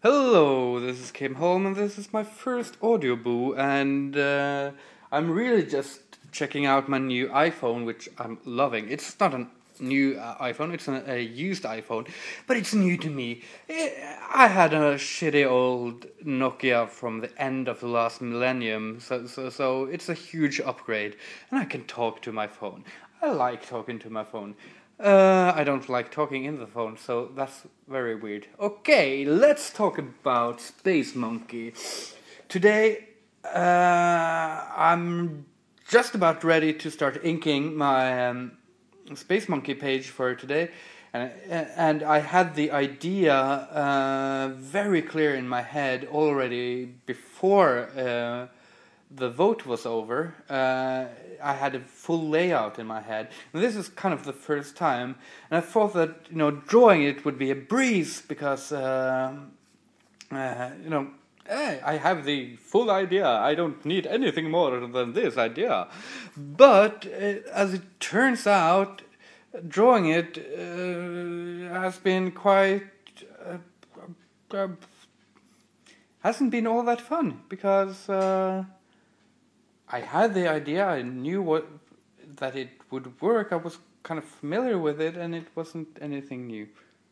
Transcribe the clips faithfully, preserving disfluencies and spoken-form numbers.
Hello, this is Kim Holm, and this is my first audioboo, and uh, I'm really just checking out my new iPhone, which I'm loving. It's not a new uh, iPhone, it's a, a used iPhone, but it's new to me. Eh, I had a shitty old Nokia from the end of the last millennium, so, so, so it's a huge upgrade, and I can talk to my phone. I like talking to my phone. Uh, I don't like talking in the phone, so that's very weird. Okay, let's talk about Space Monkey. Today, uh, I'm just about ready to start inking my um, Space Monkey page for today, and, and I had the idea uh, very clear in my head already before uh, the vote was over. Uh, I had a full layout in my head. And this is kind of the first time, and I thought that you know drawing it would be a breeze because uh, uh, you know eh, I have the full idea. I don't need anything more than this idea. But uh, as it turns out, drawing it uh, has been quite. Uh, uh, hasn't been all that fun because. Uh, I had the idea. I knew what that it would work. I was kind of familiar with it, and it wasn't anything new.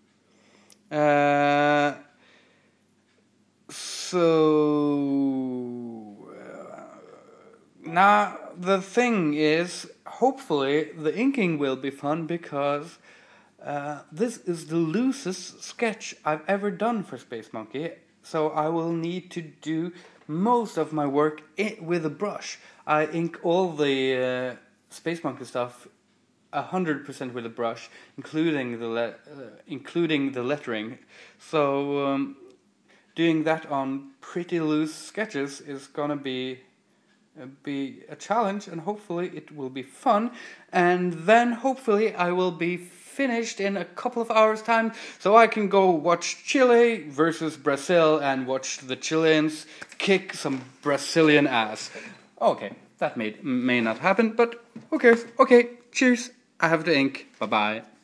Uh, so uh, now the thing is, hopefully the inking will be fun because uh, this is the loosest sketch I've ever done for Space Monkey. So I will need to do most of my work with a brush. I ink all the uh, Space Monkey stuff a hundred percent with a brush, including the le- uh, including the lettering. So um, doing that on pretty loose sketches is gonna be uh, be a challenge, and hopefully it will be fun. And then hopefully I will be finished in a couple of hours time, so I can go watch Chile versus Brazil and watch the Chileans kick some Brazilian ass. Okay, that may may not happen, but who cares? Okay, cheers. I have the ink. Bye bye.